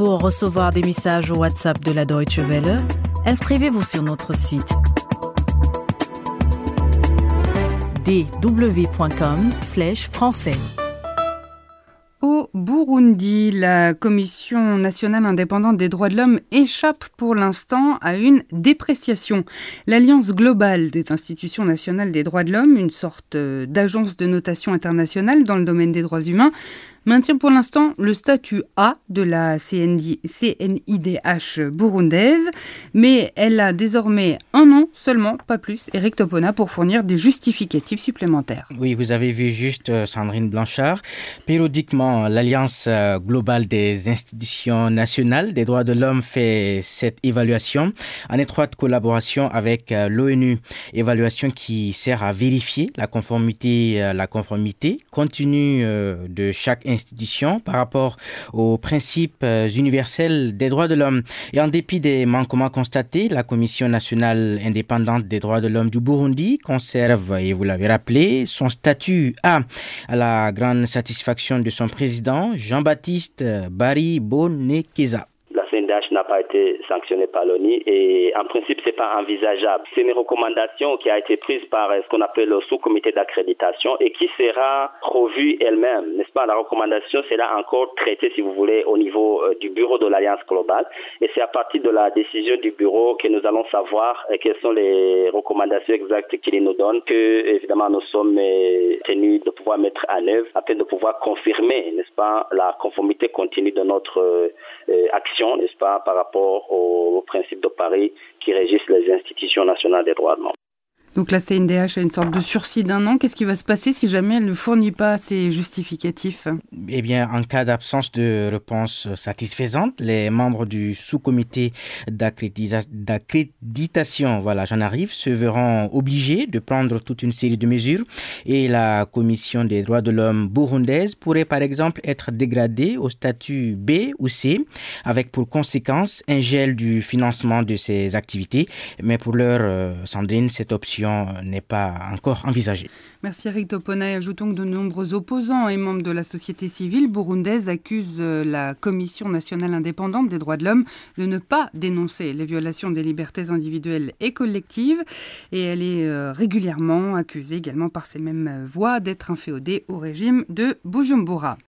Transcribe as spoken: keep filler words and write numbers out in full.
Pour recevoir des messages au WhatsApp de la Deutsche Welle, inscrivez-vous sur notre site d w point com slash français. Au Burundi, la Commission nationale indépendante des droits de l'homme échappe pour l'instant à une dépréciation. L'Alliance globale des institutions nationales des droits de l'homme, une sorte d'agence de notation internationale dans le domaine des droits humains, maintient pour l'instant le statut A de la C N I D H burundaise, mais elle a désormais un an seulement, pas plus, Éric Topona, pour fournir des justificatifs supplémentaires. Oui, vous avez vu juste Sandrine Blanchard. Périodiquement, l'Alliance globale des institutions nationales des droits de l'homme fait cette évaluation en étroite collaboration avec l'ONU. Évaluation qui sert à vérifier la conformité, la conformité continue de chaque institution par rapport aux principes universels des droits de l'homme. Et en dépit des manquements constatés, la Commission nationale indépendante des droits de l'homme du Burundi conserve, et vous l'avez rappelé, son statut A, à la grande satisfaction de son président, Jean-Baptiste Bari Bonekeza. La C N D H n'a pas été sanctionnée par l'ONU et en principe c'est pas envisageable. C'est une recommandation qui a été prise par ce qu'on appelle le sous-comité d'accréditation et qui sera revue elle-même, n'est-ce pas? La recommandation sera encore traitée, si vous voulez, au niveau du bureau de l'Alliance globale et c'est à partir de la décision du bureau que nous allons savoir quelles sont les recommandations exactes qu'il nous donne, que évidemment nous sommes tenus de pouvoir mettre en œuvre afin de pouvoir confirmer, n'est-ce pas, la conformité continue de notre euh, action, n'est-ce pas, par rapport aux principes de Paris qui régissent les institutions nationales des droits de l'homme. Donc la C N D H a une sorte de sursis d'un an. Qu'est-ce qui va se passer si jamais elle ne fournit pas ses justificatifs? Eh bien, en cas d'absence de réponse satisfaisante, les membres du sous-comité d'accrédita- d'accréditation, voilà, j'en arrive, se verront obligés de prendre toute une série de mesures et la Commission des droits de l'homme burundaise pourrait par exemple être dégradée au statut B ou C, avec pour conséquence un gel du financement de ses activités. Mais pour l'heure, euh, Sandrine, cette option n'est pas encore envisagée. Merci Éric Topona. Et ajoutons que de nombreux opposants et membres de la société civile burundaise accusent la Commission nationale indépendante des droits de l'homme de ne pas dénoncer les violations des libertés individuelles et collectives. Et elle est régulièrement accusée également par ces mêmes voix d'être inféodée au régime de Bujumbura.